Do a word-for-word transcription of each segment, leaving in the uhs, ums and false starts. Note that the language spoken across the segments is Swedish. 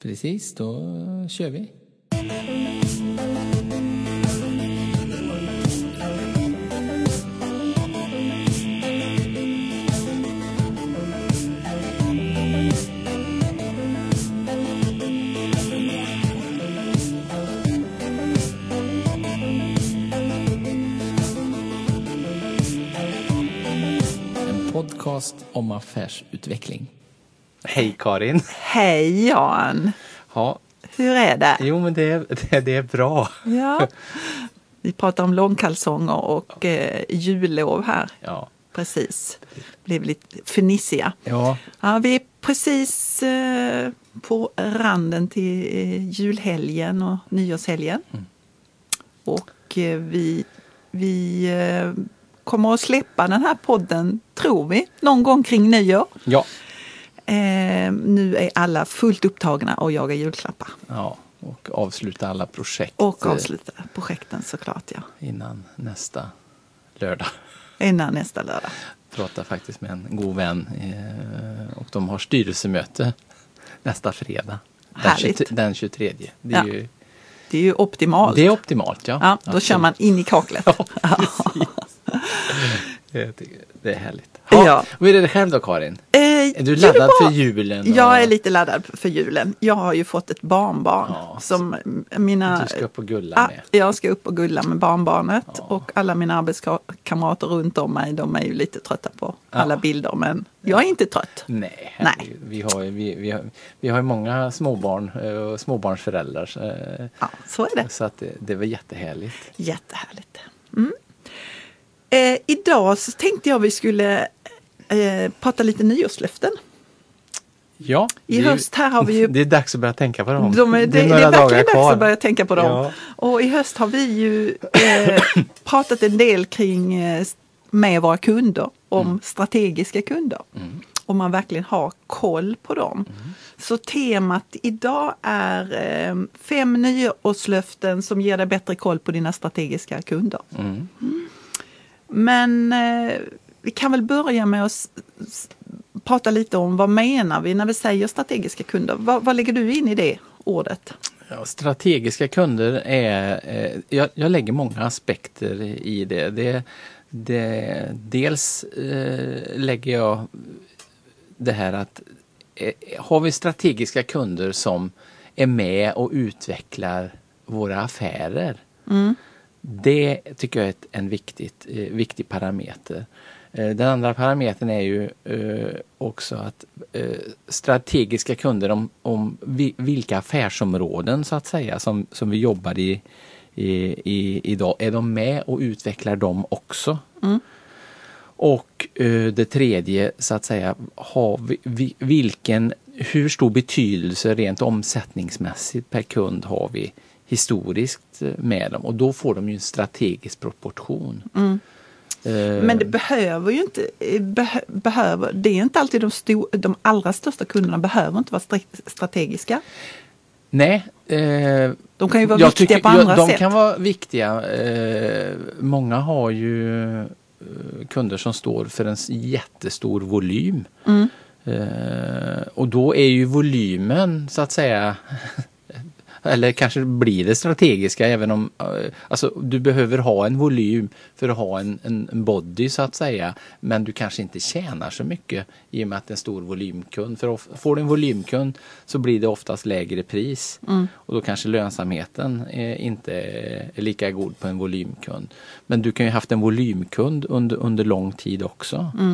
Precis, då kör vi. En podcast om affärsutveckling. Hej Karin. Hej Jan. Ja. Hur är det? Jo, men det, det, det är bra. Ja. Vi pratar om långkalsonger och eh, jullov här. Ja. Precis. Blev lite fnissiga. Ja. Ja, vi är precis eh, på randen till eh, julhelgen och nyårshelgen. Mm. Och eh, vi, vi eh, kommer att släppa den här podden, tror vi, någon gång kring nyår. Ja. Eh, nu är alla fullt upptagna och jagar julklappar. Ja, och avsluta alla projekt. Och avsluta projekten såklart, ja. Innan nästa lördag. Innan nästa lördag. Jag pratade faktiskt med en god vän eh, och de har styrelsemöte nästa fredag. Den, tjugo, den tjugotredje. Det är, ja. ju, det är ju optimalt. Det är optimalt, ja. Ja, då kör man in i kaklet. Ja, precis. Det är härligt. Ha, ja. Vad är det själv då, Karin? Eh, är du laddad för julen? Och... Jag är lite laddad för julen. Jag har ju fått ett barnbarn. Ja, som mina... Du ska upp och gulla med. Jag ska upp och gulla med barnbarnet. Ja. Och alla mina arbetskamrater runt om mig, de är ju lite trötta på ja. alla bilder. Men jag är inte trött. Nej, Nej. Vi har ju vi, vi har, vi har många småbarn och småbarnsföräldrar. Så, ja, så är det. Så att det, det var jättehärligt. Jättehärligt. Mm. Eh, idag så tänkte jag vi skulle eh, prata lite nyårslöften. Ja. I det, höst här har vi ju... Det är dags att börja tänka på dem. De är, det, det är, det är verkligen dags att börja tänka på dem. Ja. Och i höst har vi ju eh, pratat en del kring eh, med våra kunder om mm. strategiska kunder. Mm. Om man verkligen har koll på dem. Mm. Så temat idag är eh, fem nyårslöften som ger dig bättre koll på dina strategiska kunder. Mm. Mm. Men eh, vi kan väl börja med att s- s- prata lite om vad menar vi när vi säger strategiska kunder. Vad, vad lägger du in i det ordet? Ja, strategiska kunder är, eh, jag, jag lägger många aspekter i det. det, det dels eh, lägger jag det här att eh, har vi strategiska kunder som är med och utvecklar våra affärer. Mm. Det tycker jag är ett, en viktigt, eh, viktig parameter. Eh, den andra parametern är ju eh, också att eh, strategiska kunder om, om vi, vilka affärsområden så att säga som, som vi jobbar i, i, i idag. Är de med och utvecklar dem också? Mm. Och eh, det tredje så att säga, har vi, vi, vilken, hur stor betydelse rent omsättningsmässigt per kund har vi historiskt med dem, och då får de ju en strategisk proportion. Mm. Uh, Men det behöver ju inte be- behöver, det är inte alltid de, sto- de allra största kunderna behöver inte vara strategiska. Nej. Uh, de kan ju vara viktiga tycker, på andra ja, de sätt. De kan vara viktiga. Uh, många har ju uh, kunder som står för en jättestor volym. Mm. Uh, och då är ju volymen så att säga eller kanske blir det strategiska även om alltså, du behöver ha en volym för att ha en, en body så att säga, men du kanske inte tjänar så mycket i och med att det är en stor volymkund. För får du en volymkund så blir det oftast lägre pris mm. och då kanske lönsamheten är inte är lika god på en volymkund. Men du kan ju haft en volymkund under, under lång tid också. Mm.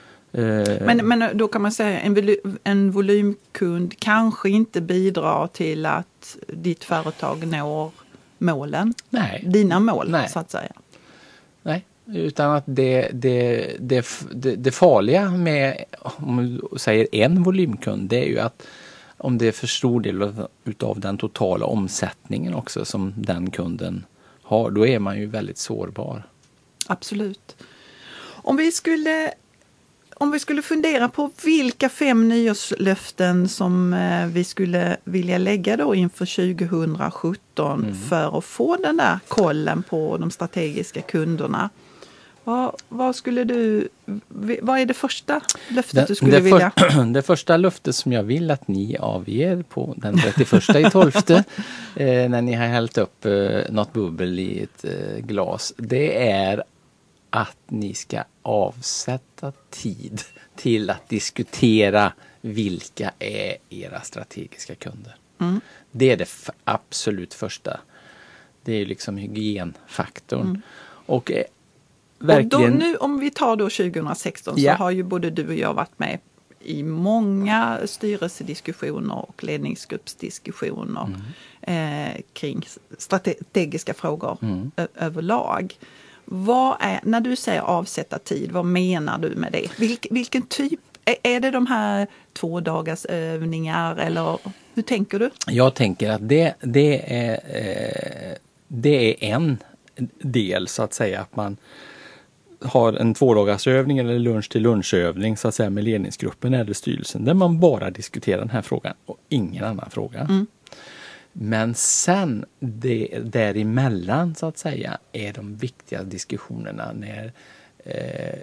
Men, men då kan man säga en, voly- en volymkund kanske inte bidrar till att ditt företag når målen. Nej. Dina mål. Nej. Så att säga. Nej, utan att det, det, det, det, det farliga med, om du säger en volymkund, det är ju att om det är för stor del utav den totala omsättningen också som den kunden har, då är man ju väldigt sårbar. Absolut. Om vi skulle Om vi skulle fundera på vilka fem nyårslöften som eh, vi skulle vilja lägga då inför tjugohundrasjutton mm. för att få den där kollen på de strategiska kunderna. Vad, vad skulle du, vad är det första löftet det, du skulle det vilja? För, det första löftet som jag vill att ni avger på den trettioförsta i tolfte eh, när ni har hällt upp eh, något bubbel i ett eh, glas, det är att ni ska avsätta tid till att diskutera vilka är era strategiska kunder. Mm. Det är det f- absolut första. Det är liksom hygienfaktorn. Mm. Och eh, verkligen... Och då, nu, om vi tar då tjugohundrasexton ja. så har ju både du och jag varit med i många styrelsediskussioner och ledningsgruppsdiskussioner mm. eh, kring strategiska frågor mm. ö- överlag. Vad är, när du säger avsätta tid, vad menar du med det? Vilk, vilken typ? Är, är det de här två dagars övningar eller hur tänker du? Jag tänker att det, det, är, eh, det är en del så att säga, att man har en tvådagarsövning eller lunch till lunchövning så att säga med ledningsgruppen eller styrelsen där man bara diskuterar den här frågan och ingen annan fråga. Mm. Men sen det, däremellan så att säga är de viktiga diskussionerna när eh,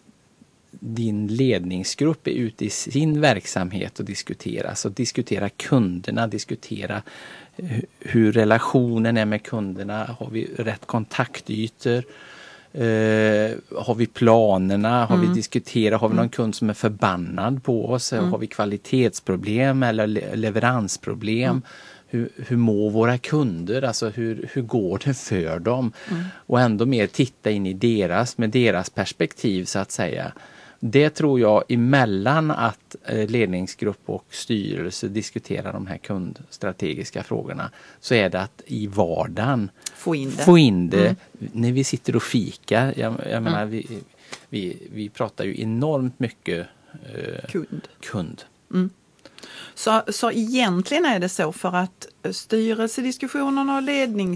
din ledningsgrupp är ute i sin verksamhet och diskuterar. Så diskutera kunderna, diskutera hur, hur relationen är med kunderna. Har vi rätt kontaktytor? Uh, har vi planerna? Har mm. vi diskuterat? Har vi någon kund som är förbannad på oss? Mm. Har vi kvalitetsproblem eller le- leveransproblem? Mm. Hur, hur mår våra kunder? Alltså hur, hur går det för dem? Mm. Och ändå mer titta in i deras, med deras perspektiv så att säga. Det tror jag emellan att eh, ledningsgrupp och styrelse diskuterar de här kundstrategiska frågorna, så är det att i vardagen få in det, få in det mm. när vi sitter och fikar. Jag, jag mm. menar, vi, vi, vi pratar ju enormt mycket eh, kund. kund. Mm. Så, så egentligen är det så för att styrelsediskussionerna och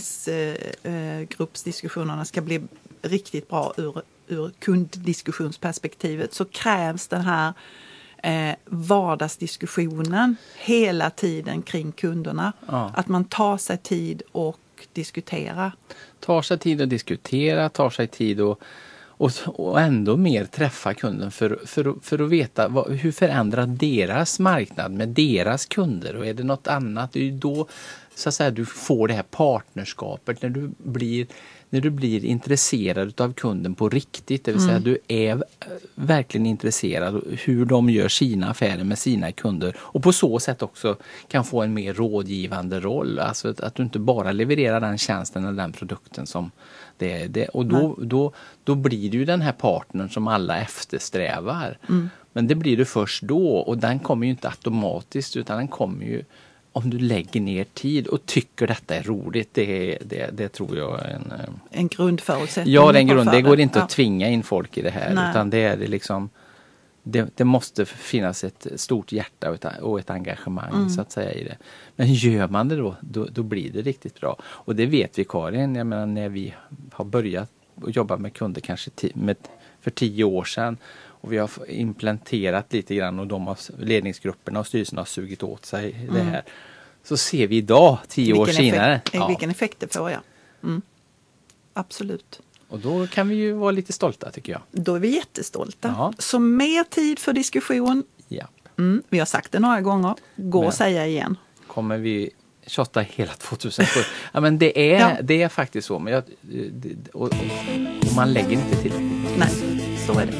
ledningsgruppsdiskussionerna ska bli riktigt bra ur, ur kunddiskussionsperspektivet, så krävs den här eh, vardagsdiskussionen hela tiden kring kunderna. Ja. Att man tar sig tid och diskutera. Tar sig tid att diskutera, tar sig tid och Och, och ändå mer träffa kunden för, för, för att veta vad, hur förändrar deras marknad med deras kunder, och är det något annat, det är ju då så att säga du får det här partnerskapet när du blir, när du blir intresserad av kunden på riktigt, det vill säga mm. du är verkligen intresserad av hur de gör sina affärer med sina kunder och på så sätt också kan få en mer rådgivande roll, alltså att, att du inte bara levererar den tjänsten eller den produkten som det är det. Och då, då, då blir det ju den här partnern som alla eftersträvar. Mm. Men det blir det först då, och den kommer ju inte automatiskt, utan den kommer ju om du lägger ner tid och tycker detta är roligt. Det, det, det tror jag är en... En grundförutsättning. Ja, det är en grund. Det går inte ja. att tvinga in folk i det här. Nej. Utan det är det liksom... Det, det måste finnas ett stort hjärta och ett, och ett engagemang mm. så att säga i det. Men gör man det då, då, då blir det riktigt bra. Och det vet vi, Karin, jag menar, när vi har börjat jobba med kunder kanske t- med, för tio år sedan och vi har implementerat lite grann och de har, ledningsgrupperna och styrelsen har sugit åt sig mm. det här. Så ser vi idag, tio vilken år senare. Effekt, ja. Vilken effekt det får, ja. Mm. Absolut. Och då kan vi ju vara lite stolta, tycker jag. Då är vi jättestolta. Ja. Så mer tid för diskussion. Ja. Mm, vi har sagt det några gånger. Gå och säga igen. Kommer vi tjotta hela tjugohundrasju? Ja, men det är, ja. det är faktiskt så. Men jag, det, och, och, och man lägger inte till. Nej, så är det.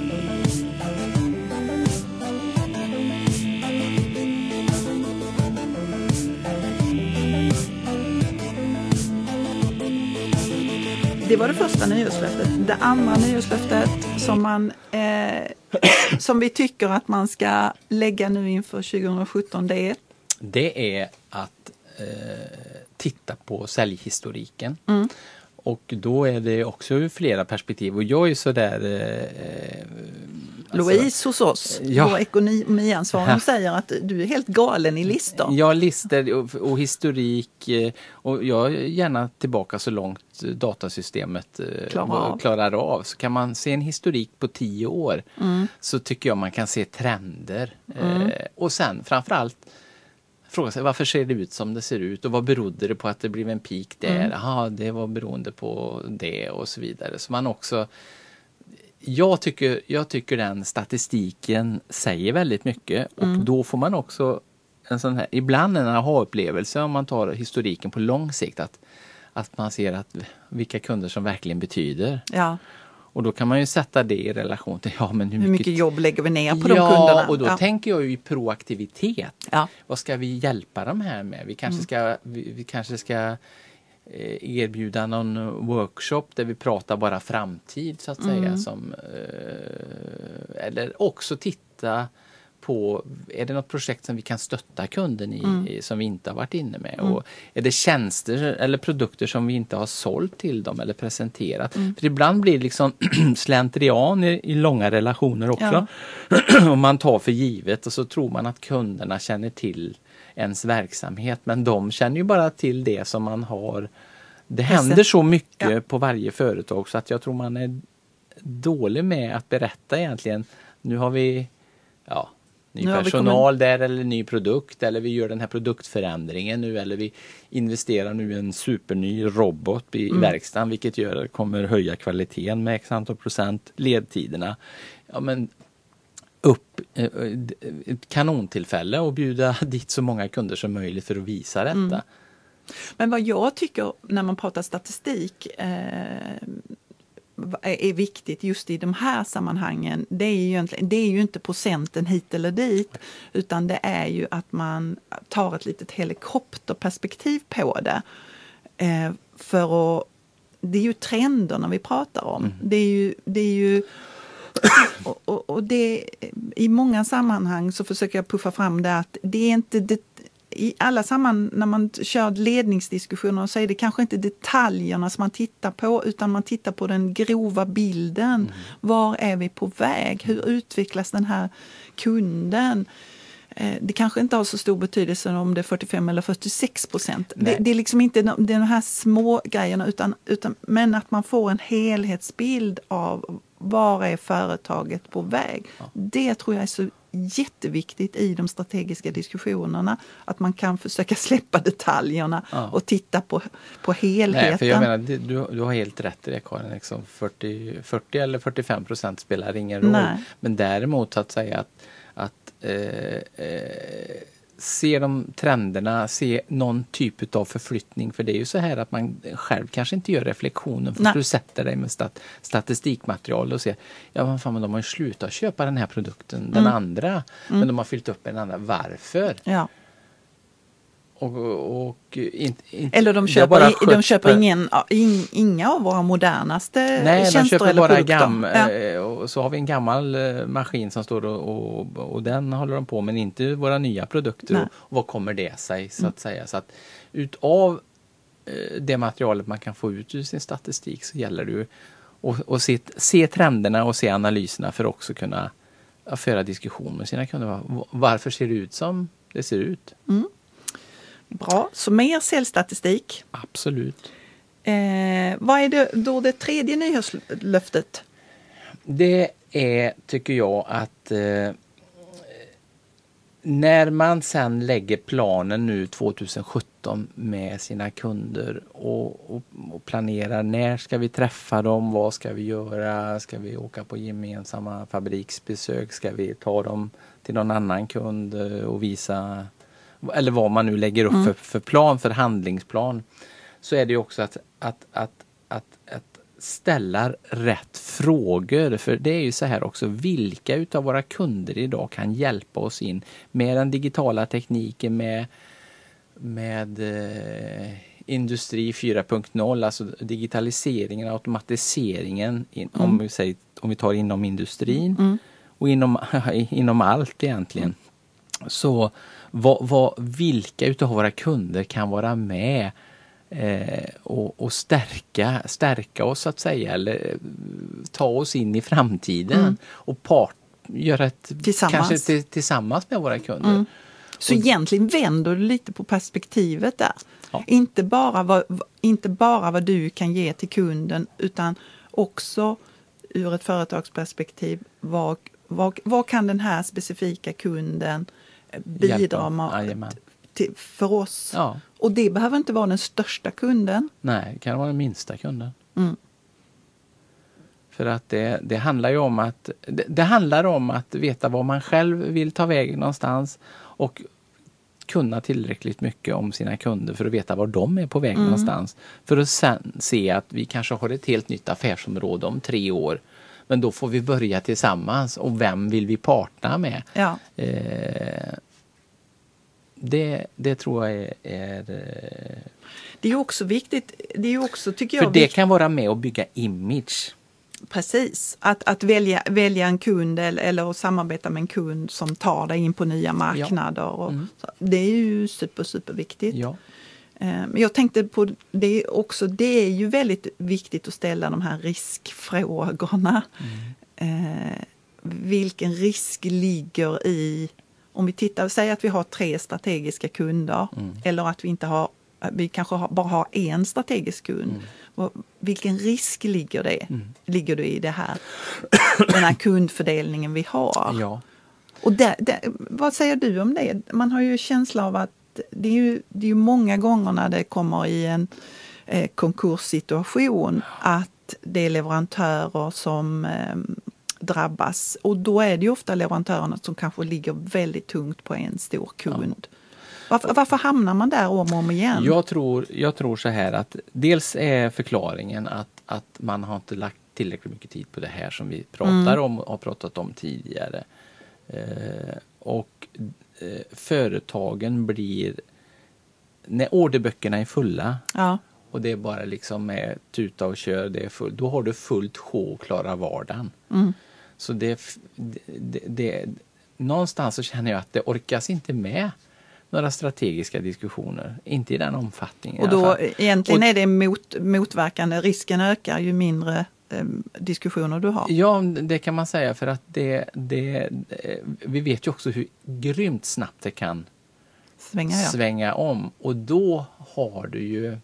Det var det första nyårslöftet. Det andra nyårslöftet som, man, eh, som vi tycker att man ska lägga nu inför tjugosjutton, det är? Det är att eh, titta på säljhistoriken. Mm. Och då är det också ur flera perspektiv. Och jag är sådär... Eh, alltså, Louise hos oss, ja. Vår ekonomiansvarig, ja. säger att du är helt galen i listor. Ja, listor och, och historik. Och jag är gärna tillbaka så långt datasystemet klarar av. klarar av. Så kan man se en historik på tio år mm. så tycker jag man kan se trender. Mm. Eh, och sen framförallt fråga sig, varför ser det ut som det ser ut och vad berodde det på att det blev en peak där? Mm. Aha, det var beroende på det och så vidare. Så man också jag, tycker, jag tycker den statistiken säger väldigt mycket och Mm. då får man också en sån här, ibland en aha-upplevelse om man tar historiken på lång sikt att, att man ser att vilka kunder som verkligen betyder. Ja. Och då kan man ju sätta det i relation till ja, men hur, Hur mycket mycket jobb lägger vi ner på ja, de kunderna? och då Ja. tänker jag ju i proaktivitet. Ja. Vad ska vi hjälpa dem här med? Vi kanske ska, vi, vi kanske ska erbjuda någon workshop där vi pratar bara framtid så att säga. Mm. Som, eh, eller också titta på, är det något projekt som vi kan stötta kunden i, Mm. i som vi inte har varit inne med? Mm. Och är det tjänster eller produkter som vi inte har sålt till dem eller presenterat? Mm. För ibland blir det liksom slentrian i, i långa relationer också. Ja. Och man tar för givet och så tror man att kunderna känner till ens verksamhet, men de känner ju bara till det som man har. Det händer så mycket Ja. på varje företag så att jag tror man är dålig med att berätta egentligen. Nu har vi ja, ny Nu har vi personal kommit- där eller ny produkt eller vi gör den här produktförändringen nu eller vi investerar nu i en superny robot i Mm. verkstaden vilket gör kommer höja kvaliteten med x antal procent, ledtiderna. Ja men upp eh, ett kanontillfälle och bjuda dit så många kunder som möjligt för att visa detta. Mm. Men vad jag tycker när man pratar statistik eh, är viktigt just i de här sammanhangen, det är ju egentligen, det är ju inte procenten hit eller dit, utan det är ju att man tar ett litet helikopterperspektiv på det. Eh, för att, det är ju trenderna vi pratar om. Mm. Det är ju, det är ju och, och, och det, i många sammanhang så försöker jag puffa fram det att det är inte det, i alla sammanhang när man kör ledningsdiskussioner så är det kanske inte detaljerna som man tittar på utan man tittar på den grova bilden. Mm. Var är vi på väg? Hur utvecklas den här kunden? Det kanske inte har så stor betydelse om det är fyrtiofem eller fyrtiosex procent. Det, det är liksom inte de, de här små grejerna utan, utan men att man får en helhetsbild av var är företaget på väg. Ja. Det tror jag är så jätteviktigt i de strategiska diskussionerna. Att man kan försöka släppa detaljerna ja. och titta på, på helheten. Nej, för jag menar, du, du har helt rätt i det Karin. Liksom fyrtio, fyrtio eller fyrtiofem procent spelar ingen roll. Nej. Men däremot att säga att, att eh, eh, se de trenderna, se någon typ av förflyttning. För det är ju så här att man själv kanske inte gör reflektionen för att du sätter dig med stat, statistikmaterial och ser, ja men fan, men de har ju slutat köpa den här produkten, mm. den andra, mm. men de har fyllt upp en annan. Varför? Ja. Och, och inte, inte, eller de köper, de köper ingen, in, inga av våra modernaste Nej, tjänster de köper eller bara produkter. Gam, ja. och så har vi en gammal maskin som står och, och, och den håller de på, men inte våra nya produkter. Och, och vad kommer det sig så att mm. säga? Så att utav det materialet man kan få ut ur sin statistik så gäller det ju att, att se, se trenderna och se analyserna för att också kunna föra diskussion med sina kunder. Varför ser det ut som det ser ut? Mm. Bra, så mer säljstatistik. Absolut. Eh, vad är det då det tredje nyhetslöftet? Det är, tycker jag, att eh, när man sen lägger planen nu tjugohundrasjutton med sina kunder och, och, och planerar när ska vi träffa dem, vad ska vi göra, ska vi åka på gemensamma fabriksbesök, ska vi ta dem till någon annan kund och visa eller vad man nu lägger upp mm. för, för plan, för handlingsplan, så är det ju också att, att, att, att, att ställa rätt frågor. För det är ju så här också, vilka utav våra kunder idag kan hjälpa oss in med den digitala tekniken, med, med eh, industri fyra punkt noll, alltså digitaliseringen, automatiseringen, in, mm. om, vi säger, om vi tar inom industrin mm. och inom, inom allt egentligen. Mm. Så Vad, vad, vilka utav våra kunder kan vara med eh, och, och stärka, stärka oss så att säga, eller ta oss in i framtiden mm. och part, göra ett tillsammans. kanske t- tillsammans med våra kunder. Mm. Så och, egentligen vänder du lite på perspektivet där. Ja. Inte bara vad, inte bara vad du kan ge till kunden utan också ur ett företagsperspektiv vad, vad, vad kan den här specifika kunden bidra med till, för oss. Ja. Och det behöver inte vara den största kunden. Nej, det kan vara den minsta kunden. Mm. För att det, det handlar ju om att det, det handlar om att veta vad man själv vill ta vägen någonstans och kunna tillräckligt mycket om sina kunder för att veta var de är på väg mm. någonstans. För att sen se att vi kanske har ett helt nytt affärsområde om tre år. Men då får vi börja tillsammans och vem vill vi partna med? Ja. Eh, det, det tror jag är... är det är ju också viktigt, det är ju också tycker jag... För det viktigt. kan vara med att bygga image. Precis, att, att välja, välja en kund eller, eller att samarbeta med en kund som tar dig in på nya marknader. Ja. Och mm. så, det är ju super, super viktigt. Ja. Men jag tänkte på det också, det är ju väldigt viktigt att ställa de här riskfrågorna. Mm. Eh, vilken risk ligger i, om vi tittar, säg att vi har tre strategiska kunder mm. eller att vi inte har, vi kanske har, bara har en strategisk kund. Mm. Vilken risk ligger det? Mm. Ligger det i det här, den här kundfördelningen vi har? Ja. Och där, där, vad säger du om det? Man har ju känsla av att det är ju, det är ju många gånger när det kommer i en eh, konkurssituation att det är leverantörer som eh, drabbas. Och då är det ju ofta leverantörerna som kanske ligger väldigt tungt på en stor kund. Ja. Varför, varför hamnar man där om och om igen? Jag tror, jag tror så här att dels är förklaringen att, att man har inte lagt tillräckligt mycket tid på det här som vi pratar mm. om och har pratat om tidigare. Eh, och eh, företagen blir, när orderböckerna är fulla ja. och det är bara liksom med tuta och kör, det är full, då har du fullt sjå att klara vardagen. Mm. Så det, det, det, någonstans så känner jag att det orkas inte med några strategiska diskussioner. Inte i den omfattningen. Och då egentligen och, är det mot, motverkande. Risken ökar ju mindre eh, diskussioner du har. Ja, det kan man säga för att det, det, vi vet ju också hur grymt snabbt det kan svänga, ja. svänga om. Och då har du ju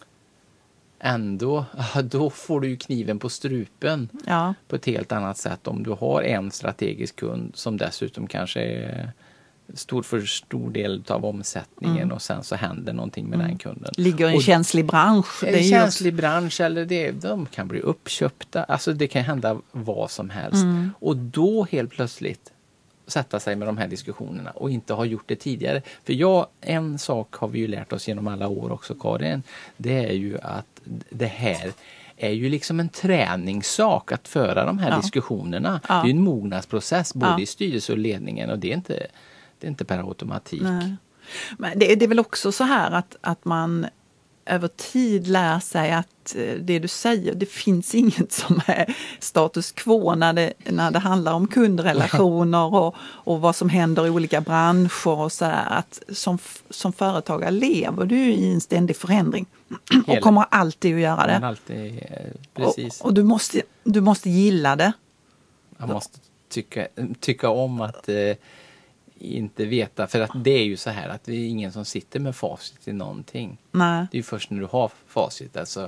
ändå, då får du ju kniven på strupen ja. på ett helt annat sätt om du har en strategisk kund som dessutom kanske är stor för stor del av omsättningen mm. och sen så händer någonting med mm. den kunden. Ligger i en och känslig bransch. En det är känslig just... bransch eller det, de kan bli uppköpta. Alltså det kan hända vad som helst. Mm. Och då helt plötsligt sätta sig med de här diskussionerna och inte ha gjort det tidigare. För ja, en sak har vi ju lärt oss genom alla år också, Karin. Det är ju att det här är ju liksom en träningssak att föra de här ja. diskussionerna. Ja. Det är ju en mognadsprocess både ja. i styrelse och ledningen och det är inte Det är inte per automatik. Nej. Men det, det är väl också så här att, att man över tid lär sig att det du säger, det finns inget som är status quo när det, när det handlar om kundrelationer och, och vad som händer i olika branscher och så här. Att som, som företagare lever du i en ständig förändring och kommer alltid att göra det. Alltid, precis. Och, och du, måste, du måste gilla det. Jag måste tycka, tycka om att eh, inte veta, för att det är ju så här att det är ingen som sitter med facit i någonting. Nej. Det är ju först när du har facit, alltså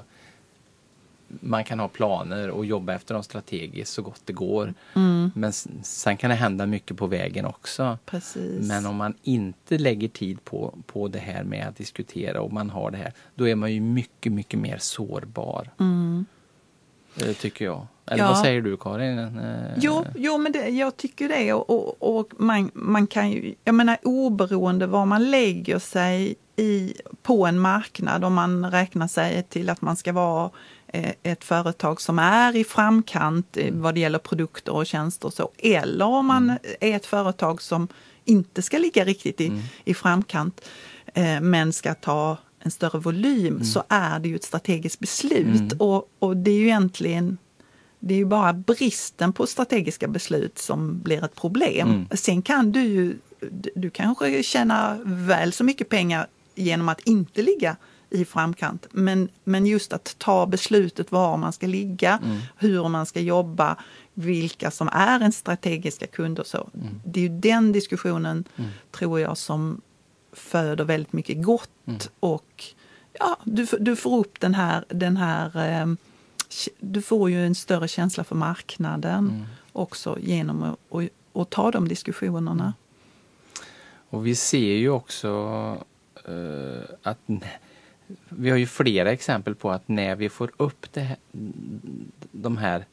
man kan ha planer och jobba efter dem strategiskt så gott det går. Mm. Men sen kan det hända mycket på vägen också. Precis. Men om man inte lägger tid på, på det här med att diskutera och man har det här, då är man ju mycket, mycket mer sårbar. Mm. Tycker jag. Eller ja. vad säger du, Karin? Jo, jo men det, jag tycker det. Och, och, och man, man kan ju, jag menar oberoende var man lägger sig i, på en marknad, om man räknar sig till att man ska vara eh, ett företag som är i framkant eh, vad det gäller produkter och tjänster och så. Eller om man mm. är ett företag som inte ska ligga riktigt i, mm. i framkant eh, men ska ta en större volym mm. så är det ju ett strategiskt beslut. Mm. Och, och det är ju egentligen det är ju bara bristen på strategiska beslut som blir ett problem. Mm. Sen kan du ju, du kanske tjäna väl så mycket pengar genom att inte ligga i framkant. Men, men just att ta beslutet var man ska ligga, mm. hur man ska jobba, vilka som är en strategiska kunder. Så. Mm. Det är ju den diskussionen, mm. tror jag, som föder väldigt mycket gott. Mm. Och ja, du, du får upp den här, den här eh, du får ju en större känsla för marknaden mm. också genom att, att, att ta de diskussionerna. Och vi ser ju också uh, att vi har ju flera exempel på att när vi får upp det här, de här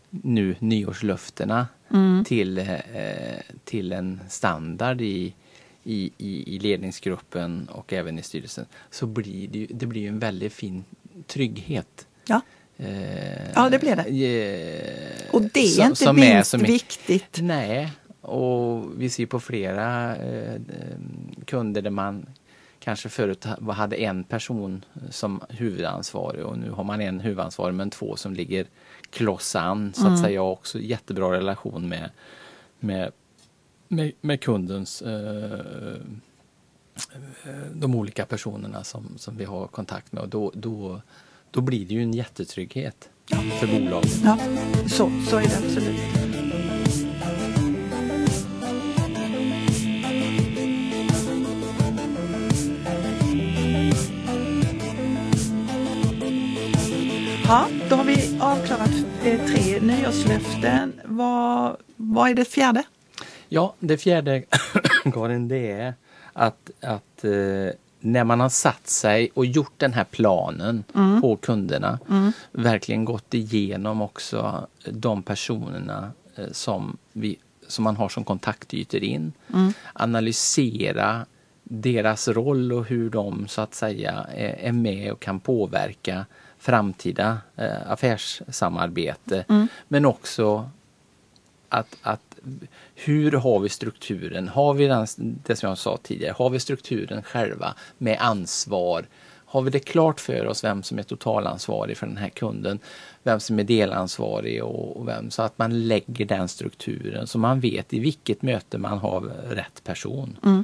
nu nyårslöftena mm. till, eh, till en standard i, i, i ledningsgruppen och även i styrelsen, så blir det ju, det blir ju en väldigt fin trygghet. Ja. Eh, ja, det blir det. Eh, och det är som, inte som minst är, är, viktigt. Nej, och vi ser på flera eh, kunder där man kanske förut hade en person som huvudansvarig och nu har man en huvudansvarig men två som ligger klossan så att mm. säga, också jättebra relation med med, med, med kundens eh, de olika personerna som, som vi har kontakt med, och då, då, då blir det ju en jättetrygghet ja. för bolaget. Ja, så, så är det absolut. Ja, då har vi avklarat eh, tre nyårslöften. Vad, vad är det fjärde? Ja, det fjärde, Karin, det är att, att eh, när man har satt sig och gjort den här planen mm. på kunderna, mm. verkligen gått igenom också de personerna eh, som, vi, som man har som kontaktytor in, mm. analysera deras roll och hur de så att säga är, är med och kan påverka framtida eh, affärssamarbete, mm. men också att, att hur har vi strukturen? Har vi den, det som jag sa tidigare, har vi strukturen själva med ansvar? Har vi det klart för oss vem som är totalansvarig för den här kunden, vem som är delansvarig och, och vem, så att man lägger den strukturen så man vet i vilket möte man har rätt person. Mm.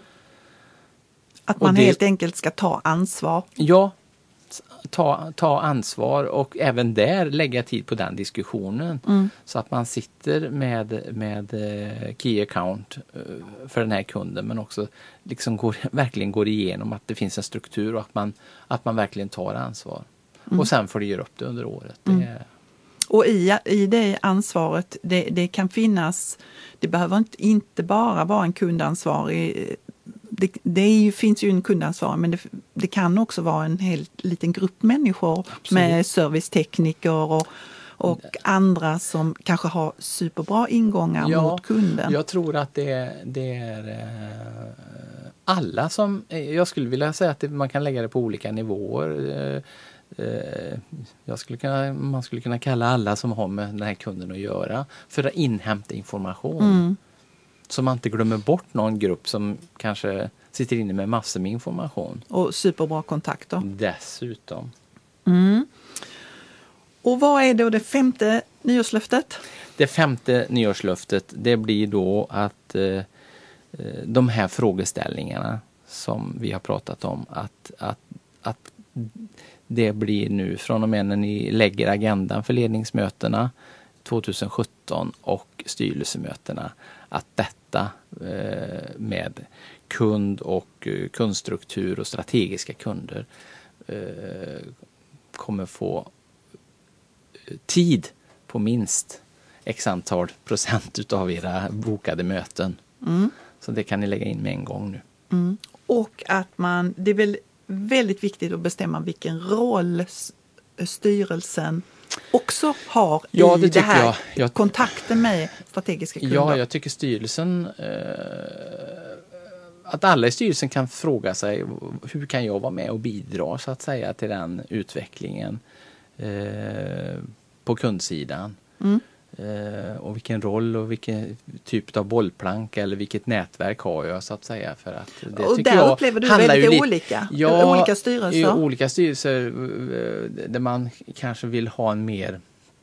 Att man det, helt enkelt ska ta ansvar. Ja, Ta, ta ansvar och även där lägga tid på den diskussionen mm. så att man sitter med, med key account för den här kunden, men också liksom går, verkligen går igenom att det finns en struktur och att man, att man verkligen tar ansvar. Mm. Och sen får det göra upp det under året. Mm. Det är... Och i, i det ansvaret, det, det kan finnas, det behöver inte, inte bara vara en kundansvarig. Det, det är ju, finns ju en kundansvarig, men det, det kan också vara en hel liten grupp människor. Absolut. Med servicetekniker och, och andra som kanske har superbra ingångar ja, mot kunden. Jag tror att det, det är eh, alla som, jag skulle vilja säga att det, man kan lägga det på olika nivåer. Eh, eh, jag skulle kunna, man skulle kunna kalla alla som har med den här kunden att göra för att inhämta information. Mm. Så man inte glömmer bort någon grupp som kanske sitter inne med massor med information. Och superbra kontakter. Dessutom. Mm. Och vad är då det femte nyårslöftet? Det femte nyårslöftet, det blir då att eh, de här frågeställningarna som vi har pratat om, att, att, att det blir nu från och med när ni lägger agendan för ledningsmötena tjugohundrasjutton och styrelsemötena, att detta eh, med kund och eh, kundstruktur och strategiska kunder eh, kommer få tid på minst x antal procent utav era bokade möten. Mm. Så det kan ni lägga in med en gång nu. Mm. Och att man, det är väl väldigt viktigt att bestämma vilken roll styrelsen också har ja, det i det här jag. Jag... kontakten med strategiska kunder. Ja, jag tycker styrelsen eh, att alla i styrelsen kan fråga sig hur kan jag vara med och bidra så att säga till den utvecklingen eh, på kundsidan. Mm. Eh, och vilken roll och vilken typ av bollplank eller vilket nätverk har jag så att säga, för att det och tycker där jag upplever du väldigt li- olika ja, olika styrelser. Olika styrelser där man kanske vill ha en mer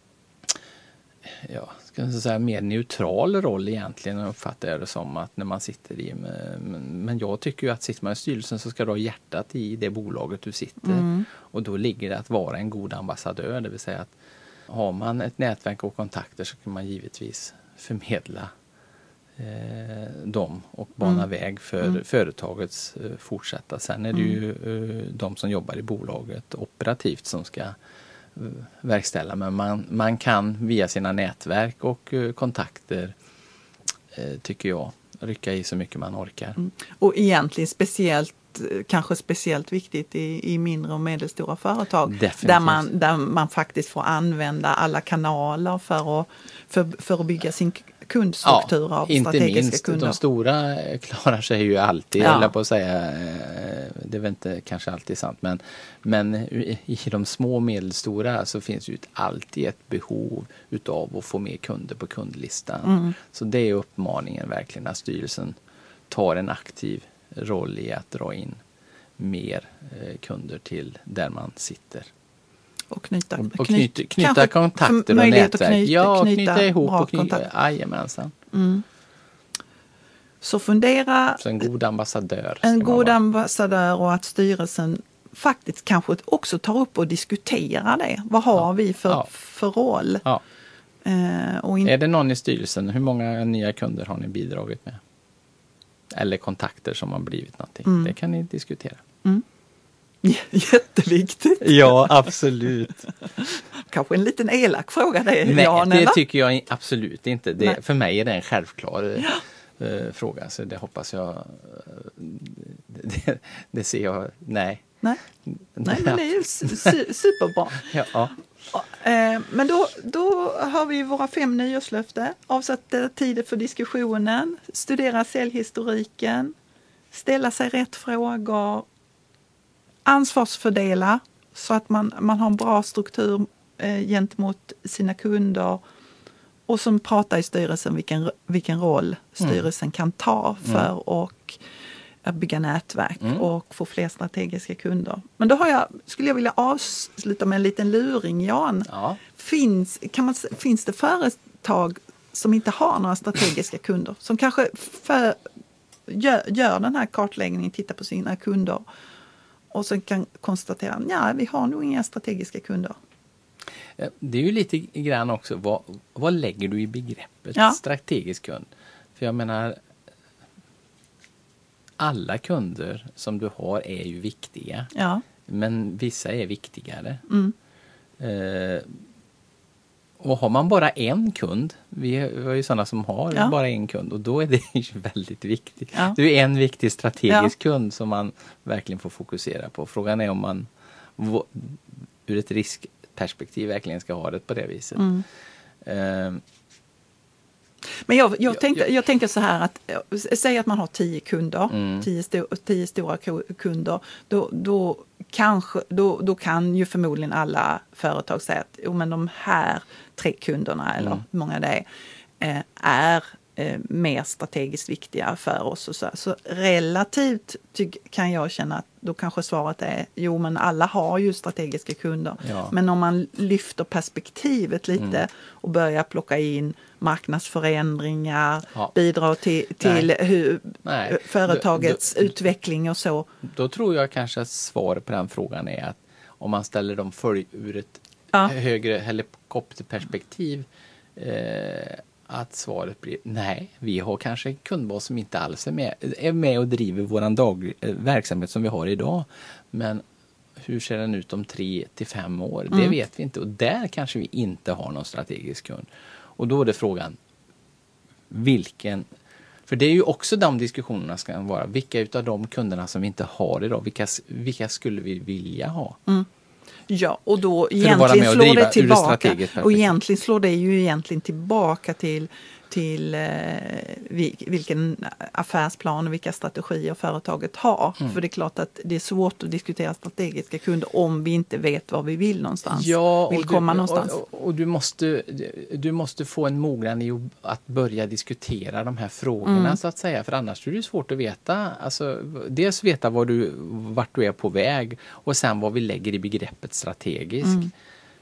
ja, ska jag säga mer neutral roll egentligen, uppfattar jag det som att när man sitter i men, men jag tycker ju att sitter man i styrelsen så ska du ha hjärtat i det bolaget du sitter mm. och då ligger det att vara en god ambassadör, det vill säga att har man ett nätverk och kontakter så kan man givetvis förmedla eh, dem och bana mm. väg för mm. företagets eh, fortsätta. Sen är det mm. ju eh, de som jobbar i bolaget operativt som ska eh, verkställa. Men man, man kan via sina nätverk och eh, kontakter eh, tycker jag rycka i så mycket man orkar. Mm. Och egentligen speciellt viktigt, kanske speciellt viktigt i, i mindre och medelstora företag. Definitivt. Där man, där man faktiskt får använda alla kanaler för att, för, för att bygga sin kundstruktur ja, av inte strategiska minst, kunder. De stora klarar sig ju alltid, Ja. eller på att säga, det är väl inte kanske alltid sant, men, men i de små och medelstora så finns ju alltid ett behov utav att få mer kunder på kundlistan. Mm. Så det är uppmaningen verkligen att styrelsen tar en aktiv roll i att dra in mer kunder till där man sitter. Och knyta, och, och knyta, knyta kontakter och nätverk. Knyta, ja, knyta, knyta ihop och knyta. Jajamensan. Mm. Så fundera. Så en god ambassadör. En god ambassadör, och att styrelsen faktiskt kanske också tar upp och diskuterar det. Vad har ja. vi för, ja. för roll? Ja. Eh, och in... Är det någon i styrelsen? Hur många nya kunder har ni bidragit med? Eller kontakter som har blivit någonting. Mm. Det kan ni diskutera. Mm. Jätteviktigt. Ja, absolut. Kanske en liten elak fråga det. Nej, Jan, det eller? tycker jag absolut inte. Det, för mig är det en självklar ja. uh, fråga. Så det hoppas jag... Uh, det, det ser jag... Nej. Nej, Nej men det är ju su- superbra. Ja. ja. Uh, men då, då har vi våra fem nyårslöften. Avsätta tid för diskussionen. Studera säljhistoriken. Ställa sig rätt frågor. Ansvarsfördela så att man, man har en bra struktur eh, gentemot sina kunder, och som pratar i styrelsen vilken, vilken roll styrelsen mm. kan ta för mm. och att bygga nätverk mm. och få fler strategiska kunder. Men då har jag, skulle jag vilja avsluta med en liten luring, Jan. Ja. Finns, kan man, finns det företag som inte har några strategiska kunder, som kanske för, gör, gör den här kartläggningen, tittar på sina kunder och sen kan konstatera att ja, vi har nog inga strategiska kunder. Det är ju lite grann också, vad, vad lägger du i begreppet ja. strategisk kund? För jag menar, alla kunder som du har är ju viktiga. Ja. Men vissa är viktigare. Mm. Eh, och har man bara en kund, vi har ju sådana som har ja. bara en kund, och då är det ju väldigt viktigt. Ja. Det är en viktig strategisk ja. kund som man verkligen får fokusera på. Frågan är om man ur ett riskperspektiv verkligen ska ha det på det viset. Mm. Eh, Men jag, jag, tänkte, jag tänker så här att, säg att man har tio kunder, mm. tio, sto, tio stora kunder, då, då, kanske, då, då kan ju förmodligen alla företag säga att oh, men de här tre kunderna, eller mm. hur många det är, är eh, mer strategiskt viktiga för oss. Och så, så relativt ty- kan jag känna att då kanske svaret är jo, men alla har ju strategiska kunder. Ja. Men om man lyfter perspektivet lite mm. och börjar plocka in marknadsförändringar, ja. bidra till, till Nej. Hur, Nej. företagets då, då, utveckling och så. Då tror jag kanske att svaret på den frågan är att om man ställer dem för ur ett ja. högre helikopterperspektiv, eh, att svaret blir nej, vi har kanske en kundbas som inte alls är med, är med och driver våran dag, eh, verksamhet som vi har idag. Men hur ser den ut om tre till fem år? Mm. Det vet vi inte, och där kanske vi inte har någon strategisk kund. Och då är det frågan, vilken... För det är ju också de diskussionerna ska vara. Vilka utav de kunderna som vi inte har idag, vilka, vilka skulle vi vilja ha? Mm. Ja, och då egentligen slår det tillbaka. Och egentligen slår det ju egentligen tillbaka till, till eh, vilken affärsplan och vilka strategier företaget har. Mm. För det är klart att det är svårt att diskutera strategiska kunder om vi inte vet var vi vill någonstans. Ja, vill och komma du, någonstans. Och, och, och du, måste, du måste få en mognan i att börja diskutera de här frågorna mm. så att säga. För annars är det svårt att veta. Alltså, dels veta var du, vart du är på väg och sen vad vi lägger i begreppet strategisk. Mm.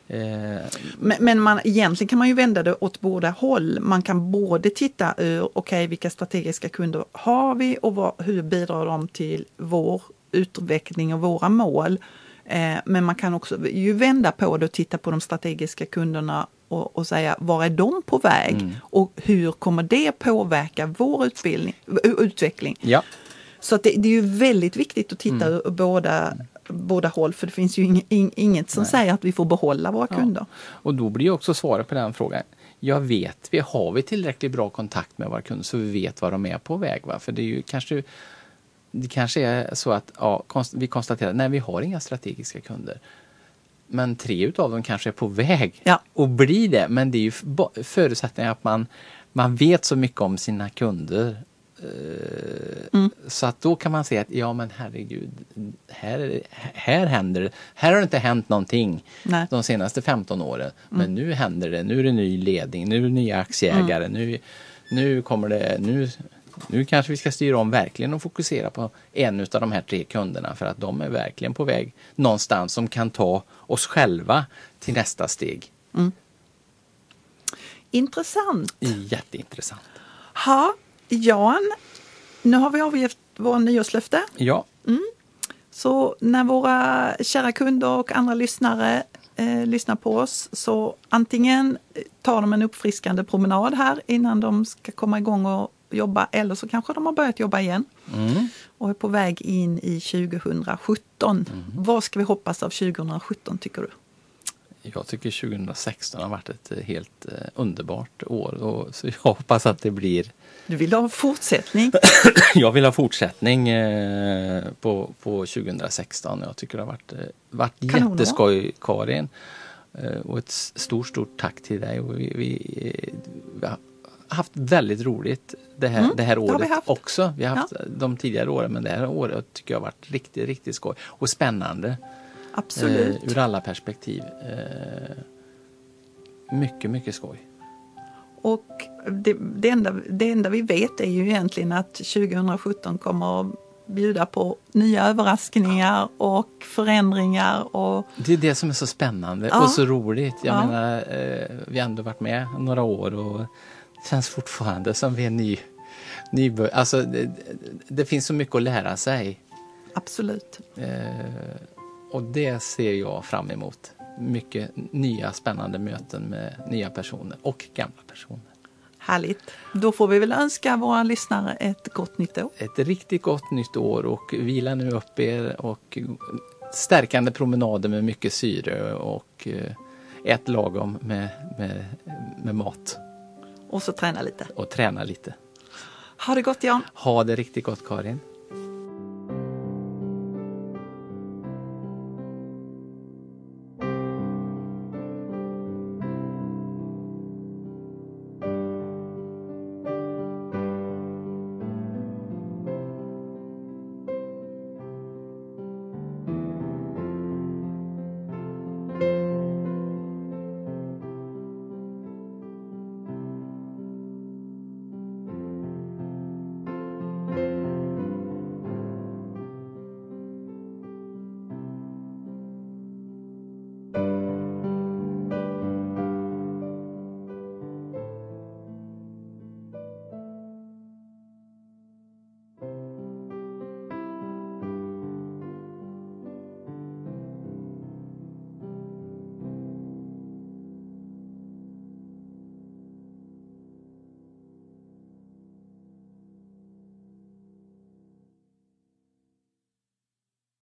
Men, men man, egentligen kan man ju vända det åt båda håll. Man kan både titta ur, okej, okay, vilka strategiska kunder har vi och vad, hur bidrar de till vår utveckling och våra mål. Eh, men man kan också ju vända på det och titta på de strategiska kunderna och, och säga, var är de på väg? Mm. Och hur kommer det påverka vår utbildning, utveckling? Ja. Så att det, det är ju väldigt viktigt att titta mm. ur båda båda håll, för det finns ju ing, ing, inget som Nej. säger att vi får behålla våra ja. kunder. Och då blir ju också svaret på den frågan. Jag vet, vi har vi tillräckligt bra kontakt med våra kunder så vi vet vad de är på väg, va? För det är ju kanske det kanske är så att ja, konst, vi konstaterar att vi har inga strategiska kunder. Men tre utav dem kanske är på väg ja. att bli det. Men det är ju förutsättningen att man, man vet så mycket om sina kunder. Mm. Så att då kan man säga att ja men herregud, här, här händer det. Här har det inte hänt någonting Nej. de senaste femton åren. Mm. Men nu händer det, nu är det ny ledning, nu är det nya aktieägare, mm. nu, nu kommer det, nu, nu kanske vi ska styra om verkligen och fokusera på en av de här tre kunderna för att de är verkligen på väg någonstans som kan ta oss själva till nästa steg. Mm. Intressant. Jätteintressant. Ha. Jan, nu har vi avgett vår nyårslöfte. Ja. Mm. Så när våra kära kunder och andra lyssnare eh, lyssnar på oss så antingen tar de en uppfriskande promenad här innan de ska komma igång och jobba eller så kanske de har börjat jobba igen mm. och är på väg in i tjugohundrasjutton. Mm. Vad ska vi hoppas av tjugohundrasjutton tycker du? Jag tycker tjugohundrasexton har varit ett helt eh, underbart år och så jag hoppas att det blir... Du vill ha fortsättning? Jag vill ha fortsättning eh, på, på tjugohundrasexton. Jag tycker det har varit, eh, varit jätteskoj, Karin. Eh, och ett stort, stort tack till dig. Och vi, vi, vi har haft väldigt roligt det här, mm, det här året vi också. Vi har haft ja. de tidigare åren, men det här året tycker jag har varit riktigt, riktigt skoj. Och spännande. Absolut. Eh, ur alla perspektiv. Eh, mycket, mycket skoj. Och det, det, enda, det enda vi vet är ju egentligen att tjugohundrasjutton kommer att bjuda på nya överraskningar och förändringar. Och... Det är det som är så spännande ja. och så roligt. Jag ja. menar, eh, vi har ändå varit med några år och det känns fortfarande som vi är ny, nybör. Alltså, det, det finns så mycket att lära sig. Absolut. Eh, och det ser jag fram emot. Mycket nya spännande möten med nya personer och gamla personer. Härligt. Då får vi väl önska våra lyssnare ett gott nytt år. Ett riktigt gott nytt år och vila nu upp er och stärkande promenader med mycket syre och ät lagom med, med, med mat. Och så träna lite. Och träna lite. Ha det gott, Jan. Ha det riktigt gott, Karin.